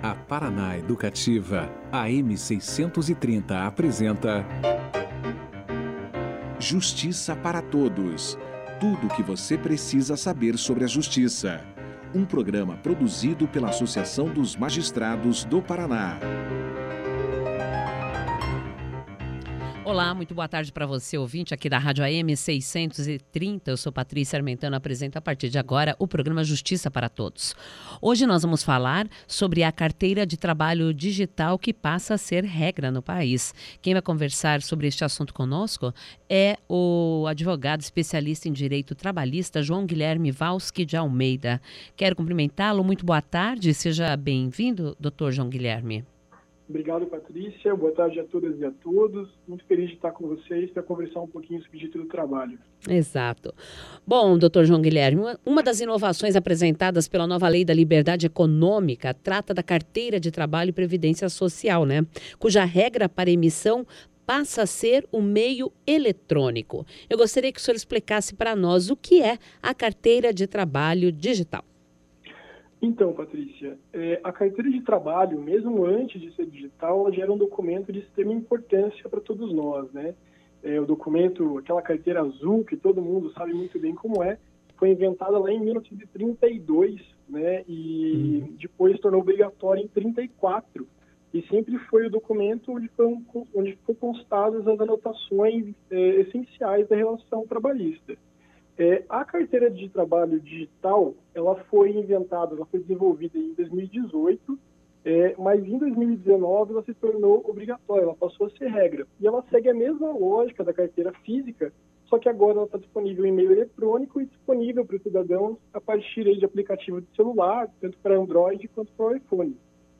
A Paraná Educativa, AM 630 apresenta Justiça para Todos. Tudo o que você precisa saber sobre a justiça. Um programa produzido pela Associação dos Magistrados do Paraná. Olá, muito boa tarde para você, ouvinte aqui da Rádio AM 630. Eu sou Patrícia Armentano, apresento a partir de agora o programa Justiça para Todos. Hoje nós vamos falar sobre a carteira de trabalho digital que passa a ser regra no país. Quem vai conversar sobre este assunto conosco é o advogado especialista em direito trabalhista João Guilherme Valsky de Almeida. Quero cumprimentá-lo, muito boa tarde, seja bem-vindo, doutor João Guilherme. Obrigado, Patrícia. Boa tarde a todas e a todos. Muito feliz de estar com vocês para conversar um pouquinho sobre o direito do trabalho. Exato. Bom, doutor João Guilherme, uma das inovações apresentadas pela nova Lei da Liberdade Econômica trata da carteira de trabalho e previdência social, né? Cuja regra para emissão passa a ser o meio eletrônico. Eu gostaria que o senhor explicasse para nós o que é a carteira de trabalho digital. Então, Patrícia, a carteira de trabalho, mesmo antes de ser digital, ela já era um documento de extrema importância para todos nós, né? O documento, aquela carteira azul, que todo mundo sabe muito bem como é, foi inventada lá em 1932, né? E depois se tornou obrigatória em 1934. E sempre foi o documento onde foram constadas as anotações essenciais da relação trabalhista. A carteira de trabalho digital, ela foi desenvolvida em 2018, mas em 2019 ela se tornou obrigatória, ela passou a ser regra. E ela segue a mesma lógica da carteira física, só que agora ela está disponível em meio eletrônico e disponível para os cidadãos a partir de aplicativo de celular, tanto para Android quanto para o iPhone.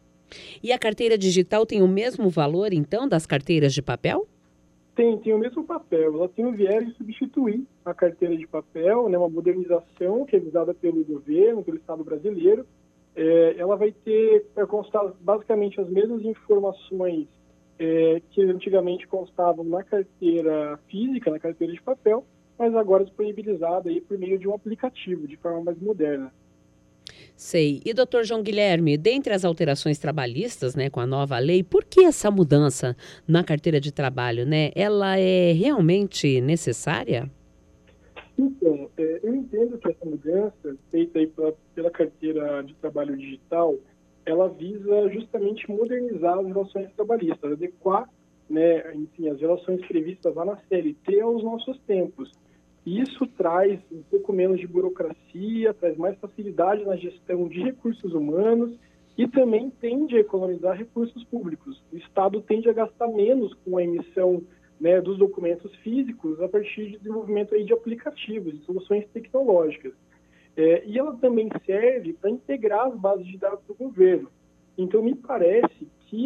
E a carteira digital tem o mesmo valor, então, das carteiras de papel? Tem o mesmo papel, ela tem o viés de substituir a carteira de papel, né, uma modernização que é visada pelo governo, pelo Estado brasileiro. Ela vai constar basicamente as mesmas informações que antigamente constavam na carteira física, na carteira de papel, mas agora disponibilizada aí por meio de um aplicativo, de forma mais moderna. Sei. E, doutor João Guilherme, dentre as alterações trabalhistas, né, com a nova lei, por que essa mudança na carteira de trabalho, né? Ela é realmente necessária? Então, eu entendo que essa mudança feita aí pela carteira de trabalho digital, ela visa justamente modernizar as relações trabalhistas, adequar, né, enfim, as relações previstas lá na CLT aos nossos tempos. Isso traz um pouco menos de burocracia, traz mais facilidade na gestão de recursos humanos e também tende a economizar recursos públicos. O Estado tende a gastar menos com a emissão, né, dos documentos físicos a partir de desenvolvimento aí de aplicativos, de soluções tecnológicas. E ela também serve para integrar as bases de dados do governo. Então, me parece que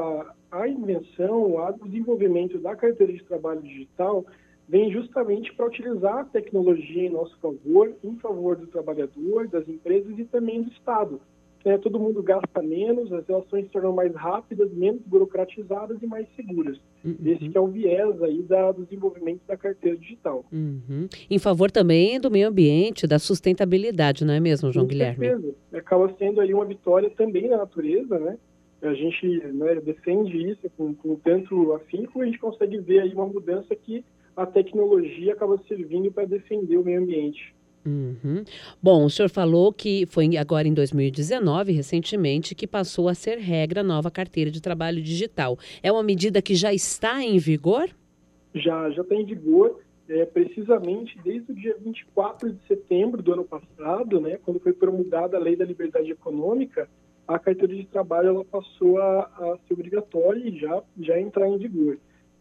a invenção, o desenvolvimento da carteira de trabalho digital vem justamente para utilizar a tecnologia em nosso favor, em favor do trabalhador, das empresas e também do Estado. Todo mundo gasta menos, as relações se tornam mais rápidas, menos burocratizadas e mais seguras. Esse que é o viés aí do desenvolvimento da carteira digital. Em favor também do meio ambiente, da sustentabilidade, não é mesmo, João Guilherme? Com certeza. Acaba sendo aí uma vitória também na natureza, né? A gente, né, defende isso com tanto afinco, a gente consegue ver aí uma mudança que a tecnologia acaba servindo para defender o meio ambiente. Bom, o senhor falou que foi agora em 2019, recentemente, que passou a ser regra a nova carteira de trabalho digital. É uma medida que já está em vigor? Já está em vigor, precisamente desde o dia 24 de setembro do ano passado, né, quando foi promulgada a Lei da Liberdade Econômica, a carteira de trabalho ela passou a ser obrigatória e já entrar em vigor.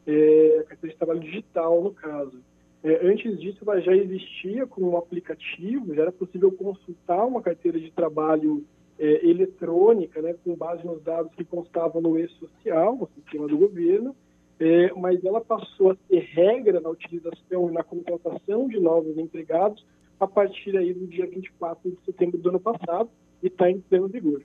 A carteira de trabalho digital, no caso. Antes disso, ela já existia com um aplicativo, já era possível consultar uma carteira de trabalho eletrônica, né, com base nos dados que constavam no e-social, no sistema do governo, mas ela passou a ser regra na utilização e na contratação de novos empregados a partir aí do dia 24 de setembro do ano passado e está em pleno vigor.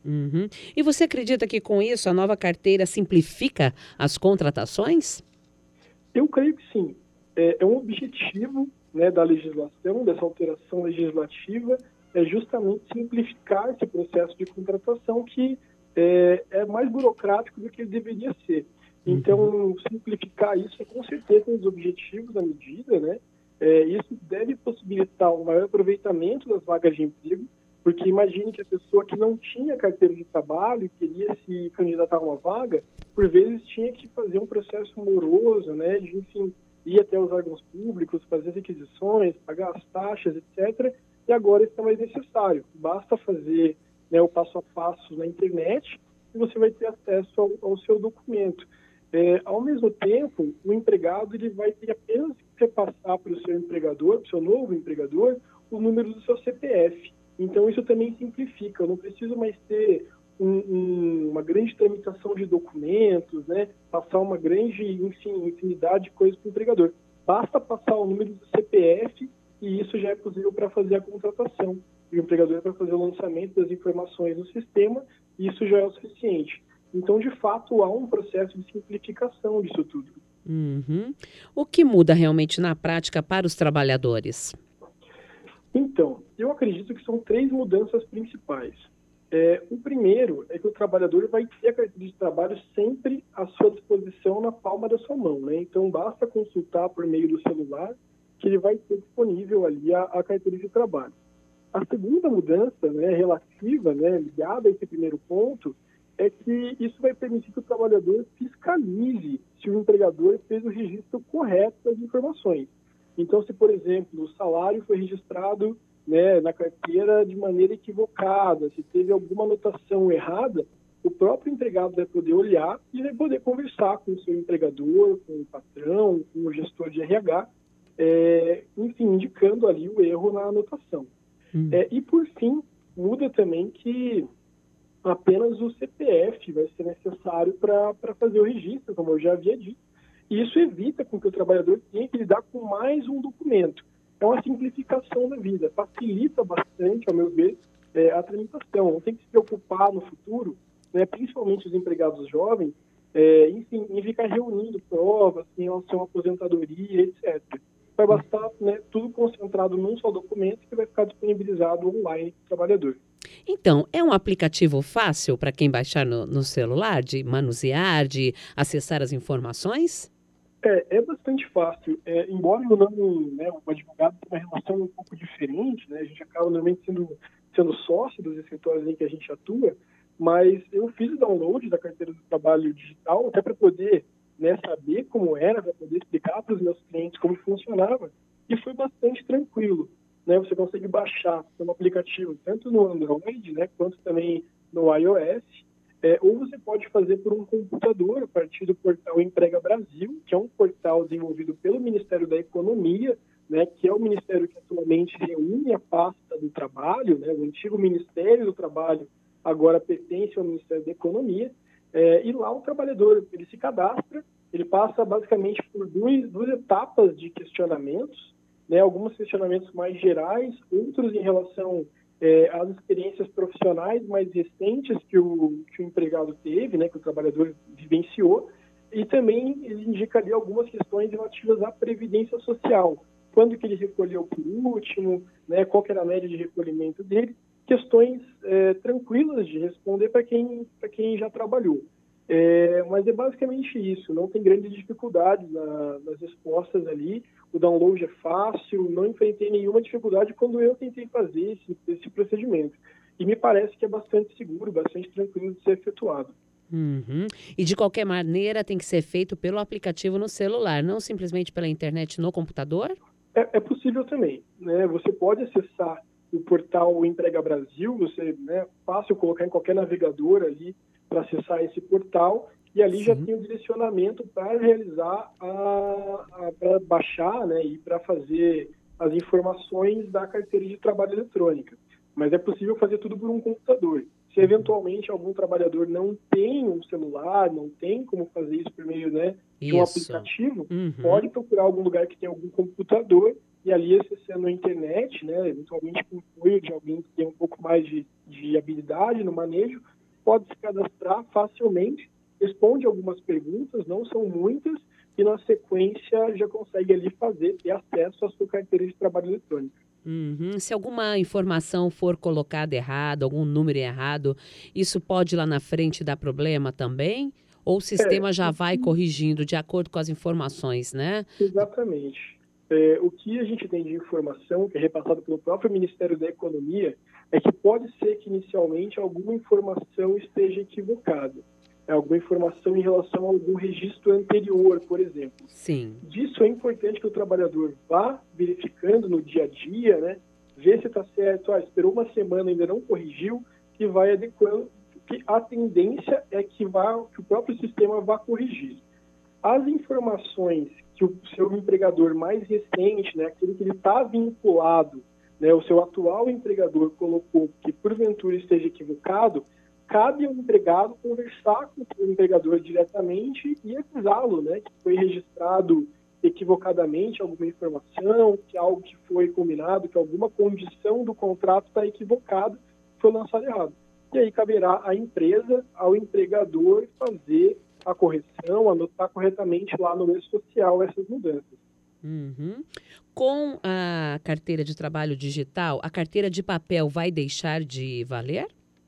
E você acredita que com isso a nova carteira simplifica as contratações? Eu creio que sim. É um objetivo, né, da legislação, dessa alteração legislativa, é justamente simplificar esse processo de contratação que é mais burocrático do que ele deveria ser. Então, simplificar isso é com certeza um dos objetivos da medida, né? Isso deve possibilitar um maior aproveitamento das vagas de emprego, porque imagine que a pessoa que não tinha carteira de trabalho e queria se candidatar a uma vaga, por vezes tinha que fazer um processo moroso, né? De, enfim, ir até os órgãos públicos, fazer as requisições, pagar as taxas, etc. E agora isso é mais necessário. Basta fazer, né, o passo a passo na internet e você vai ter acesso ao seu documento. Ao mesmo tempo, o empregado ele vai ter apenas que passar para o seu empregador, para o seu novo empregador, o número do seu CPF. Então, isso também simplifica. Eu não preciso mais ter uma grande tramitação de documentos, né? Passar uma grande, enfim, infinidade de coisas para o empregador. Basta passar o número do CPF e isso já é possível para fazer a contratação. E o empregador vai fazer o lançamento das informações no sistema e isso já é o suficiente. Então, de fato, há um processo de simplificação disso tudo. O que muda realmente na prática para os trabalhadores? Então, eu acredito que são 3 mudanças principais. O primeiro é que o trabalhador vai ter a carteira de trabalho sempre à sua disposição na palma da sua mão, né? Então, basta consultar por meio do celular que ele vai ter disponível ali a carteira de trabalho. A segunda mudança, né, relativa, né, ligada a esse primeiro ponto, é que isso vai permitir que o trabalhador fiscalize se o empregador fez o registro correto das informações. Então, se, por exemplo, o salário foi registrado, né, na carteira de maneira equivocada, se teve alguma anotação errada, o próprio empregado vai poder olhar e vai poder conversar com o seu empregador, com o patrão, com o gestor de RH, enfim, indicando ali o erro na anotação. E, por fim, muda também que apenas o CPF vai ser necessário para fazer o registro, como eu já havia dito. E isso evita com que o trabalhador tenha que lidar com mais um documento. É uma simplificação da vida, facilita bastante, ao meu ver, a tramitação. Não tem que se preocupar no futuro, né, principalmente os empregados jovens, enfim, em ficar reunindo provas em relação à aposentadoria, etc. Vai bastar, né, tudo concentrado num só documento que vai ficar disponibilizado online para o trabalhador. Então, é um aplicativo fácil para quem baixar no celular, de manusear, de acessar as informações? É bastante fácil. Embora eu não, né, o advogado tenha uma relação um pouco diferente, né, a gente acaba normalmente sendo sócio dos escritórios em que a gente atua, mas eu fiz o download da carteira do trabalho digital até para poder, né, saber como era, para poder explicar para os meus clientes como funcionava, e foi bastante tranquilo. Né, você consegue baixar um aplicativo tanto no Android, né, quanto também no iOS, ou você pode fazer por um computador a partir do portal Emprega Brasil, que é um portal desenvolvido pelo Ministério da Economia, né, que é o ministério que atualmente reúne a pasta do trabalho, né, o antigo Ministério do Trabalho agora pertence ao Ministério da Economia, e lá o trabalhador ele se cadastra, ele passa basicamente por duas etapas de questionamentos, né, alguns questionamentos mais gerais, outros em relação às experiências profissionais mais recentes que o empregado teve, né, que o trabalhador vivenciou, e também ele indica ali algumas questões relativas à previdência social. Quando que ele recolheu por último, né, qual que era a média de recolhimento dele, questões tranquilas de responder para quem já trabalhou. Mas é basicamente isso, não tem grandes dificuldades nas respostas ali, o download é fácil, não enfrentei nenhuma dificuldade quando eu tentei fazer esse procedimento. E me parece que é bastante seguro, bastante tranquilo de ser efetuado. E de qualquer maneira tem que ser feito pelo aplicativo no celular, não simplesmente pela internet no computador? É possível também, né? Você pode acessar o portal Emprega Brasil, é fácil colocar em qualquer navegador ali para acessar esse portal, e ali já tem o direcionamento para realizar, para baixar, né, e para fazer as informações da carteira de trabalho eletrônica. Mas é possível fazer tudo por um computador. Se eventualmente algum trabalhador não tem um celular, não tem como fazer isso por meio, né, de um aplicativo, pode procurar algum lugar que tenha algum computador e ali acessando a internet, né, eventualmente com o apoio de alguém que tem um pouco mais de habilidade no manejo, pode se cadastrar facilmente, responde algumas perguntas, não são muitas, e na sequência já consegue ali ter acesso à sua carteira de trabalho eletrônico. Uhum. Se alguma informação for colocada errada, algum número errado, isso pode lá na frente dar problema também? Ou o É, sistema já o vai que corrigindo de acordo com as informações, né? Exatamente. O que a gente tem de informação, que é repassado pelo próprio Ministério da Economia, é que pode ser que inicialmente alguma informação esteja equivocada. Alguma informação em relação a algum registro anterior, por exemplo. Sim. Disso é importante que o trabalhador vá verificando no dia a dia, né? Ver se está certo. Esperou uma semana e ainda não corrigiu, que vai adequando, que a tendência é que o próprio sistema vá corrigir. As informações que o seu empregador mais recente, né, aquele que ele está vinculado, né, o seu atual empregador colocou que porventura esteja equivocado, cabe ao empregado conversar com o empregador diretamente e avisá-lo, né, que foi registrado equivocadamente alguma informação, que algo que foi combinado, que alguma condição do contrato está equivocada, foi lançado errado. E aí caberá à empresa, ao empregador, fazer a correção, anotar corretamente lá no e-social essas mudanças. Uhum. Com a carteira de trabalho digital, a carteira de papel vai deixar de valer?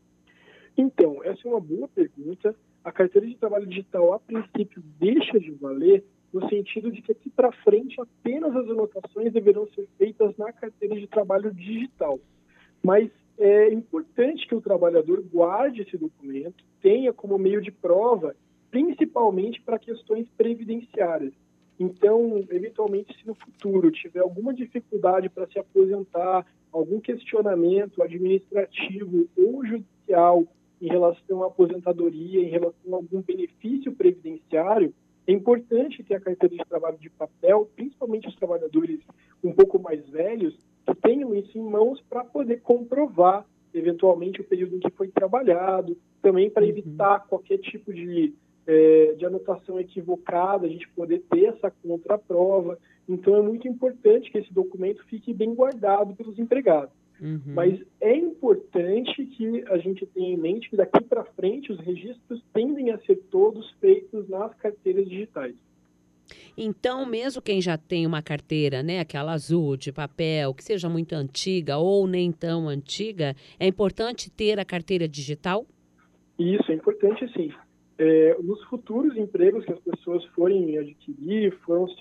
Então, essa é uma boa pergunta. A carteira de trabalho digital, a princípio, deixa de valer no sentido de que aqui para frente apenas as anotações deverão ser feitas na carteira de trabalho digital. Mas é importante que o trabalhador guarde esse documento, tenha como meio de prova, principalmente para questões previdenciárias. Então, eventualmente, se no futuro tiver alguma dificuldade para se aposentar, algum questionamento administrativo ou judicial em relação à aposentadoria, em relação a algum benefício previdenciário, é importante ter a carteira de trabalho de papel, principalmente os trabalhadores um pouco mais velhos, que tenham isso em mãos para poder comprovar, eventualmente, o período em que foi trabalhado, também para evitar qualquer tipo de anotação equivocada, a gente poder ter essa contraprova. Então, é muito importante que esse documento fique bem guardado pelos empregados. Mas é importante que a gente tenha em mente que daqui para frente os registros tendem a ser todos feitos nas carteiras digitais. Então, mesmo quem já tem uma carteira, né, aquela azul de papel, que seja muito antiga ou nem tão antiga, é importante ter a carteira digital? Isso, é importante sim. Nos futuros empregos que as pessoas forem adquirir,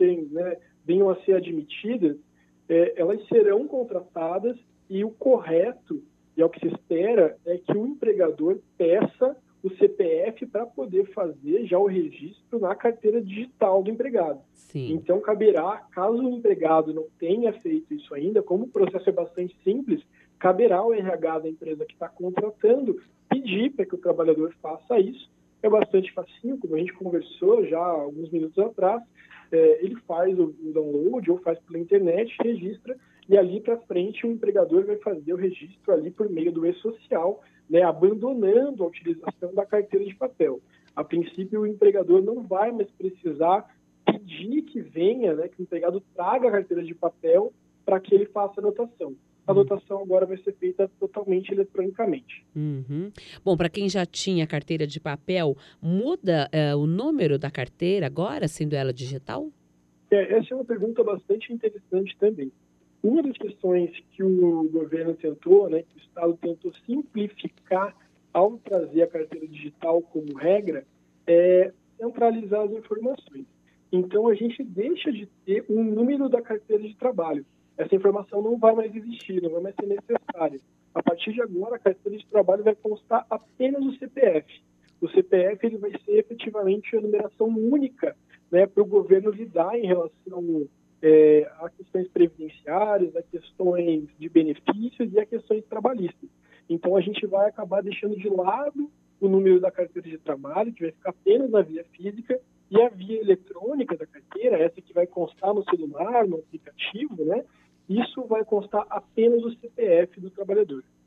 venham a ser admitidas, elas serão contratadas e o correto, e é o que se espera, é que o empregador peça o CPF para poder fazer já o registro na carteira digital do empregado. Sim. Então, caberá, caso o empregado não tenha feito isso ainda, como o processo é bastante simples, caberá ao RH da empresa que está contratando pedir para que o trabalhador faça isso. É bastante facinho, como a gente conversou já há alguns minutos atrás, ele faz o download ou faz pela internet, registra, e ali para frente o empregador vai fazer o registro ali por meio do e-social, né, abandonando a utilização da carteira de papel. A princípio, o empregador não vai mais precisar pedir que venha, né, que o empregado traga a carteira de papel para que ele faça a anotação. A anotação agora vai ser feita totalmente eletronicamente. Bom, para quem já tinha carteira de papel, muda o número da carteira agora, sendo ela digital? Essa é uma pergunta bastante interessante também. Uma das questões que o governo tentou, né, que o Estado tentou simplificar ao trazer a carteira digital como regra, é centralizar as informações. Então, a gente deixa de ter um número da carteira de trabalho. Essa informação não vai mais existir, não vai mais ser necessária. A partir de agora, a carteira de trabalho vai constar apenas o CPF. O CPF ele vai ser efetivamente a numeração única, né, para o governo lidar em relação a questões previdenciárias, a questões de benefícios e a questões trabalhistas. Então, a gente vai acabar deixando de lado o número da carteira de trabalho, que vai ficar apenas na via física, e a via eletrônica da carteira, essa que vai constar no celular, no aplicativo, né? Isso vai constar apenas o CPF do trabalhador.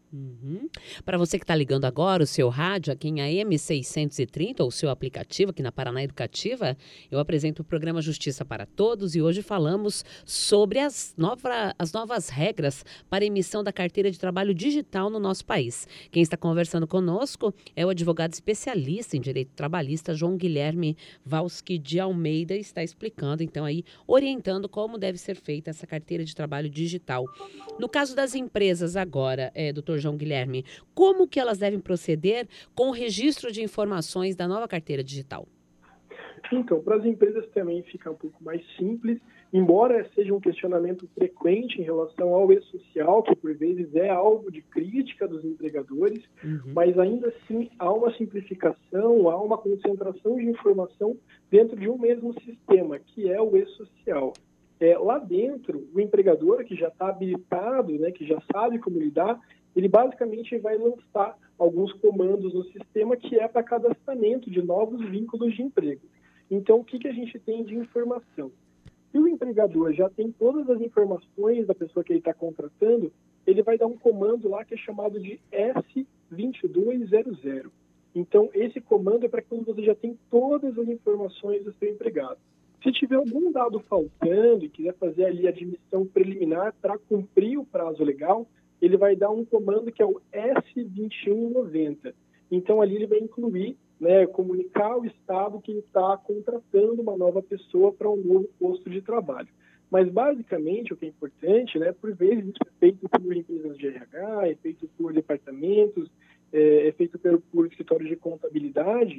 Uhum. Para você que está ligando agora o seu rádio aqui em AM 630 ou o seu aplicativo aqui na Paraná Educativa, eu apresento o programa Justiça para Todos e hoje falamos sobre as novas regras para emissão da carteira de trabalho digital no nosso país. Quem está conversando conosco é o advogado especialista em direito trabalhista João Guilherme Valsky de Almeida e está explicando, então, aí, orientando como deve ser feita essa carteira de trabalho digital. No caso das empresas agora, doutor João Guilherme, como que elas devem proceder com o registro de informações da nova carteira digital? Então, para as empresas também fica um pouco mais simples, embora seja um questionamento frequente em relação ao e-social, que por vezes é alvo de crítica dos empregadores, mas ainda assim há uma simplificação, há uma concentração de informação dentro de um mesmo sistema, que é o e-social. Lá dentro, o empregador que já está habilitado, né, que já sabe como lidar, ele basicamente vai lançar alguns comandos no sistema que é para cadastramento de novos vínculos de emprego. Então, o que a gente tem de informação? Se o empregador já tem todas as informações da pessoa que ele está contratando, ele vai dar um comando lá que é chamado de S2200. Então, esse comando é para quando você já tem todas as informações do seu empregado. Se tiver algum dado faltando e quiser fazer ali a admissão preliminar para cumprir o prazo legal, ele vai dar um comando que é o S2190. Então, ali ele vai incluir, né, comunicar ao Estado que ele está contratando uma nova pessoa para um novo posto de trabalho. Mas, basicamente, o que é importante, né, por vezes isso é feito por empresas de RH, é feito por departamentos, é feito por escritórios de contabilidade.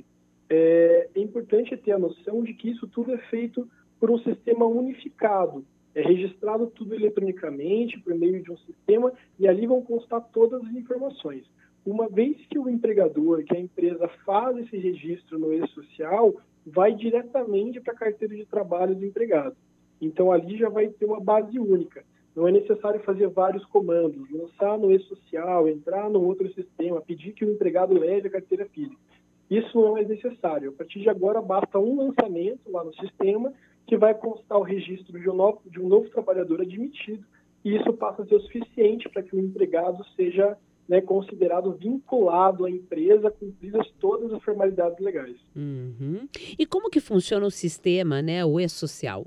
É importante ter a noção de que isso tudo é feito por um sistema unificado. É registrado tudo eletronicamente, por meio de um sistema, e ali vão constar todas as informações. Uma vez que o empregador, que a empresa faz esse registro no e-social, vai diretamente para a carteira de trabalho do empregado. Então, ali já vai ter uma base única. Não é necessário fazer vários comandos, lançar no e-social, entrar no outro sistema, pedir que o empregado leve a carteira física. Isso não é necessário. A partir de agora, basta um lançamento lá no sistema que vai constar o registro de um novo trabalhador admitido, e isso passa a ser o suficiente para que o empregado seja, né, considerado vinculado à empresa, cumpridas todas as formalidades legais. Uhum. E como que funciona o sistema, né, o e-social?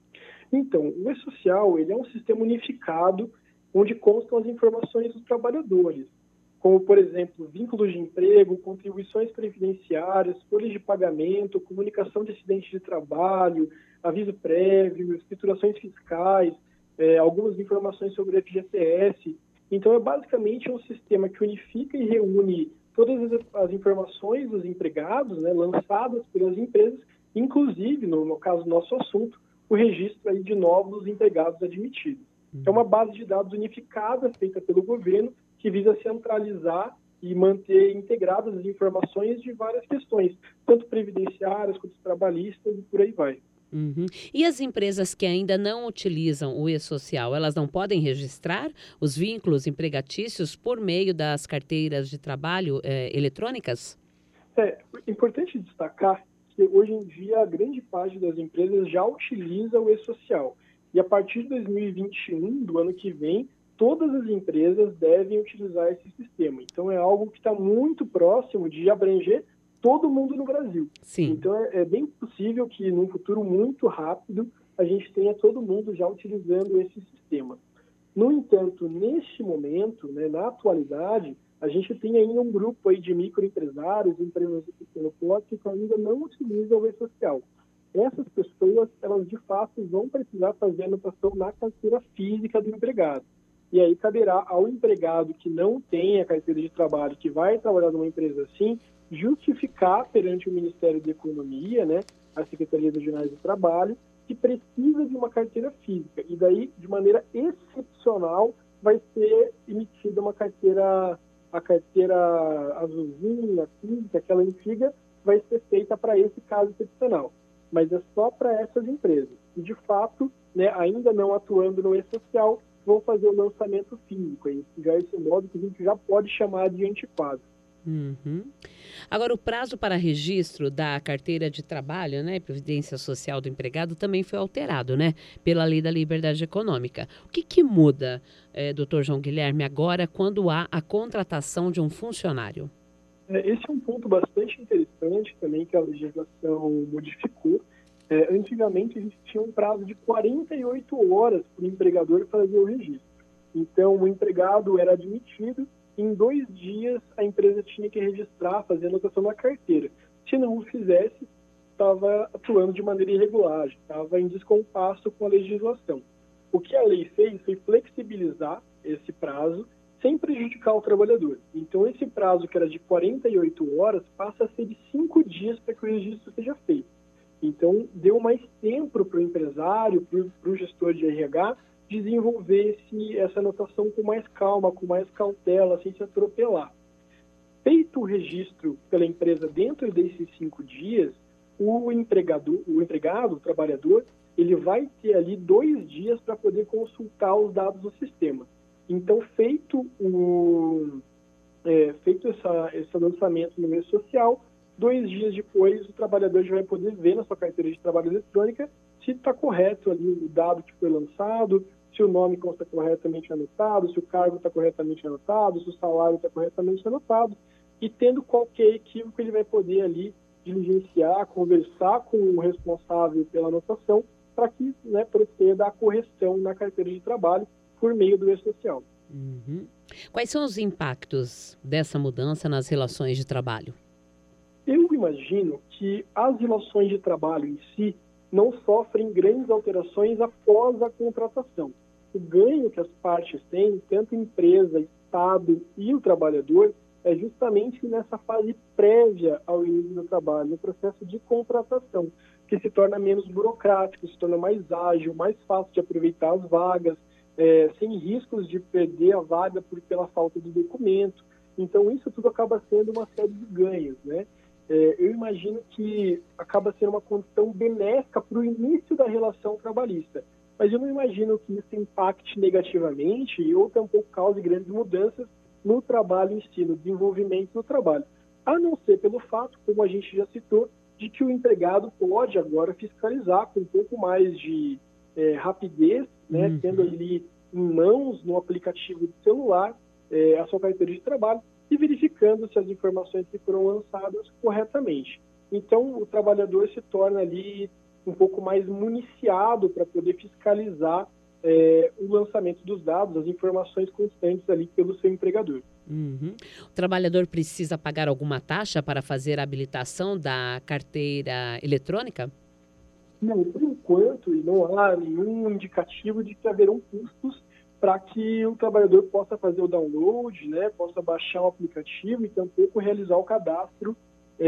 Então, o e-social ele é um sistema unificado onde constam as informações dos trabalhadores, como, por exemplo, vínculos de emprego, contribuições previdenciárias, folhas de pagamento, comunicação de acidente de trabalho, aviso prévio, escriturações fiscais, algumas informações sobre o FGTS. Então, é basicamente um sistema que unifica e reúne todas as informações dos empregados, né, lançadas pelas empresas, inclusive, no caso do nosso assunto, o registro aí de novos empregados admitidos. É uma base de dados unificada feita pelo governo que visa centralizar e manter integradas as informações de várias questões, tanto previdenciárias quanto trabalhistas e por aí vai. Uhum. E as empresas que ainda não utilizam o e-social, elas não podem registrar os vínculos empregatícios por meio das carteiras de trabalho eletrônicas? É importante destacar que hoje em dia a grande parte das empresas já utiliza o e-social. E a partir de 2021, do ano que vem, todas as empresas devem utilizar esse sistema. Então, é algo que está muito próximo de abranger todo mundo no Brasil. Sim. Então, é bem possível que, num futuro muito rápido, a gente tenha todo mundo já utilizando esse sistema. No entanto, neste momento, né, na atualidade, a gente tem ainda um grupo aí de microempresários, empresas de pequeno porte, que ainda não utilizam o e-social. Essas pessoas, elas de fato vão precisar fazer a anotação na carteira física do empregado. E aí caberá ao empregado que não tem a carteira de trabalho, que vai trabalhar numa empresa assim, justificar perante o Ministério da Economia, né, a Secretaria Regionais do Trabalho, que precisa de uma carteira física. E daí, de maneira excepcional, vai ser emitida uma carteira, a carteira azulzinha, física, aquela antiga, vai ser feita para esse caso excepcional. Mas é só para essas empresas. E, de fato, né, ainda não atuando no e-social, vão fazer o lançamento físico. Já esse modo que a gente já pode chamar de antiquado. Uhum. Agora, o prazo para registro da carteira de trabalho, né, e previdência social do empregado também foi alterado, né, pela Lei da Liberdade Econômica. O que que muda, doutor João Guilherme, agora quando há a contratação de um funcionário? Esse é um ponto bastante interessante também que a legislação modificou. Antigamente, a gente tinha um prazo de 48 horas para o empregador fazer o registro. Então, o empregado era admitido, em 2 dias a empresa tinha que registrar, fazer a anotação na carteira. Se não o fizesse, estava atuando de maneira irregular, estava em descompasso com a legislação. O que a lei fez foi flexibilizar esse prazo sem prejudicar o trabalhador. Então, esse prazo, que era de 48 horas, passa a ser de 5 dias para que o registro seja feito. Então, deu mais tempo para o empresário, para o gestor de RH, desenvolver essa anotação com mais calma, com mais cautela, sem se atropelar. Feito o registro pela empresa dentro desses 5 dias, o empregado, o trabalhador, ele vai ter ali 2 dias para poder consultar os dados do sistema. Então, feito esse lançamento no meio social, 2 dias depois o trabalhador já vai poder ver na sua carteira de trabalho eletrônica se está correto ali o dado que foi lançado, se o nome consta corretamente anotado, se o cargo está corretamente anotado, se o salário está corretamente anotado, e tendo qualquer equívoco ele vai poder ali diligenciar, conversar com o responsável pela anotação para que, né, proceda a correção na carteira de trabalho por meio do e-social. Uhum. Quais são os impactos dessa mudança nas relações de trabalho? Eu imagino que as relações de trabalho em si não sofrem grandes alterações após a contratação. O ganho que as partes têm, tanto a empresa, Estado e o trabalhador, é justamente nessa fase prévia ao início do trabalho, no processo de contratação, que se torna menos burocrático, se torna mais ágil, mais fácil de aproveitar as vagas, sem riscos de perder a vaga pela falta de documento. Então, isso tudo acaba sendo uma série de ganhos, né? Eu imagino que acaba sendo uma condição benéfica para o início da relação trabalhista, mas eu não imagino que isso impacte negativamente ou tampouco cause grandes mudanças no trabalho em si, no desenvolvimento do trabalho, a não ser pelo fato, como a gente já citou, de que o empregado pode agora fiscalizar com um pouco mais de rapidez, né, tendo ali em mãos, no aplicativo de celular, a sua carteira de trabalho e verificando se as informações que foram lançadas corretamente. Então, o trabalhador se torna ali um pouco mais municiado para poder fiscalizar o lançamento dos dados, as informações constantes ali pelo seu empregador. Uhum. O trabalhador precisa pagar alguma taxa para fazer a habilitação da carteira eletrônica? Não, por enquanto, não há nenhum indicativo de que haverão custos para que o trabalhador possa fazer o download, né, possa baixar o aplicativo e tampouco realizar o cadastro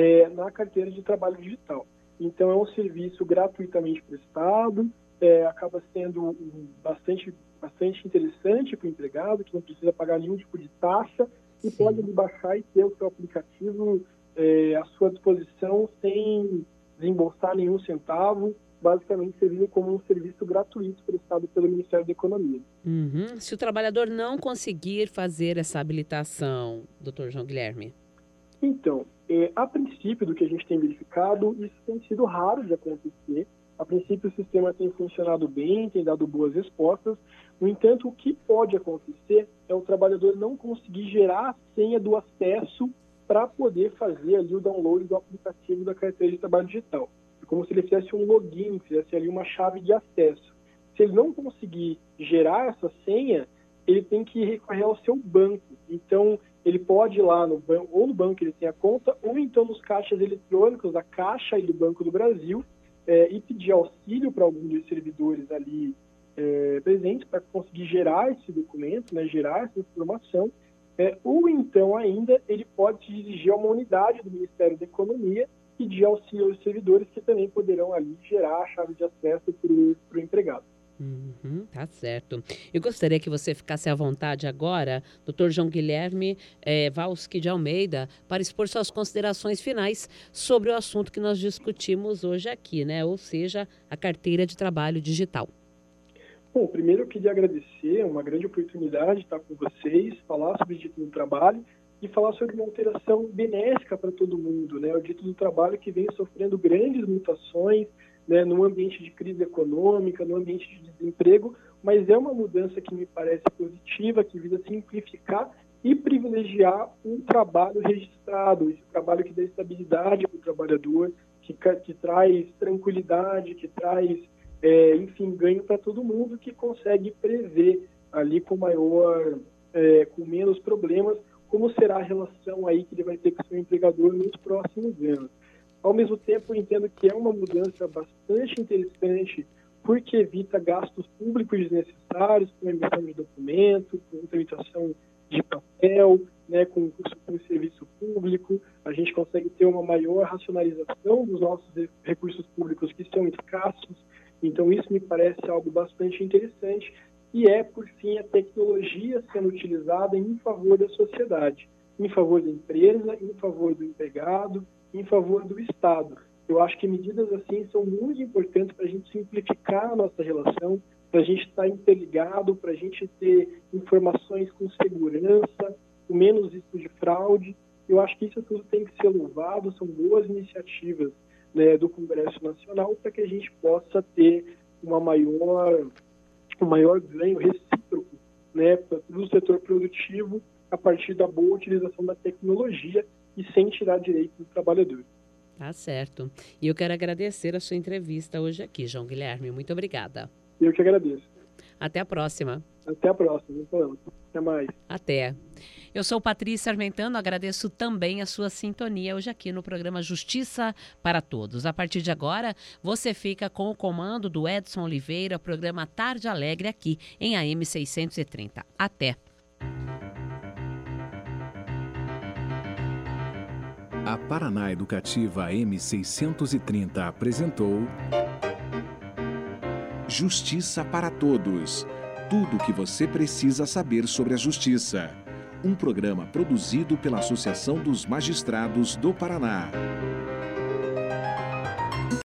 na carteira de trabalho digital. Então, é um serviço gratuitamente prestado, acaba sendo bastante interessante para o empregado, que não precisa pagar nenhum tipo de taxa e pode baixar e ter o seu aplicativo à sua disposição sem desembolsar nenhum centavo, basicamente servindo como um serviço gratuito prestado pelo Ministério da Economia. Uhum. Se o trabalhador não conseguir fazer essa habilitação, doutor João Guilherme? Então, a princípio do que a gente tem verificado, isso tem sido raro de acontecer. A princípio o sistema tem funcionado bem, tem dado boas respostas. No entanto, o que pode acontecer é o trabalhador não conseguir gerar a senha do acesso para poder fazer ali o download do aplicativo da carteira de trabalho digital. É como se ele fizesse um login, fizesse ali uma chave de acesso. Se ele não conseguir gerar essa senha, ele tem que recorrer ao seu banco. Então, ele pode ir lá no banco, ou no banco que ele tem a conta, ou então nos caixas eletrônicos da Caixa e do Banco do Brasil, e pedir auxílio para algum dos servidores ali presentes para conseguir gerar esse documento, né, gerar essa informação. Ou então ainda ele pode se dirigir a uma unidade do Ministério da Economia e pedir auxílio aos servidores que também poderão ali gerar a chave de acesso para o empregado. Uhum, tá certo. Eu gostaria que você ficasse à vontade agora, doutor João Guilherme Valsky de Almeida, para expor suas considerações finais sobre o assunto que nós discutimos hoje aqui, né? Ou seja, a carteira de trabalho digital. Bom, primeiro eu queria agradecer, é uma grande oportunidade estar com vocês, falar sobre o direito do trabalho e falar sobre uma alteração benéfica para todo mundo, né? O direito do trabalho que vem sofrendo grandes mutações, né, num ambiente de crise econômica, no ambiente de desemprego, mas é uma mudança que me parece positiva, que visa simplificar e privilegiar um trabalho registrado, esse trabalho que dá estabilidade para o trabalhador, que traz tranquilidade, que traz, enfim, ganho para todo mundo, que consegue prever ali com menos problemas, como será a relação aí que ele vai ter com o seu empregador nos próximos anos. Ao mesmo tempo, eu entendo que é uma mudança bastante interessante, porque evita gastos públicos desnecessários, com emissão de documento, com tramitação de papel, né, com serviço público. A gente consegue ter uma maior racionalização dos nossos recursos públicos que são escassos. Então, isso me parece algo bastante interessante. E por fim, a tecnologia sendo utilizada em favor da sociedade, em favor da empresa, em favor do empregado, em favor do Estado. Eu acho que medidas assim são muito importantes para a gente simplificar a nossa relação, para a gente estar interligado, para a gente ter informações com segurança, com menos risco de fraude. Eu acho que isso tudo tem que ser louvado, são boas iniciativas, né, do Congresso Nacional para que a gente possa ter um maior ganho recíproco, né, do setor produtivo a partir da boa utilização da tecnologia e sem tirar direito do trabalhador. Tá certo. E eu quero agradecer a sua entrevista hoje aqui, João Guilherme. Muito obrigada. Eu que agradeço. Até a próxima. Até a próxima. Até mais. Até. Eu sou Patrícia Armentano, agradeço também a sua sintonia hoje aqui no programa Justiça para Todos. A partir de agora, você fica com o comando do Edson Oliveira, programa Tarde Alegre aqui em AM 630. Até. A Paraná Educativa AM 630 apresentou Justiça para Todos. Tudo o que você precisa saber sobre a justiça. Um programa produzido pela Associação dos Magistrados do Paraná.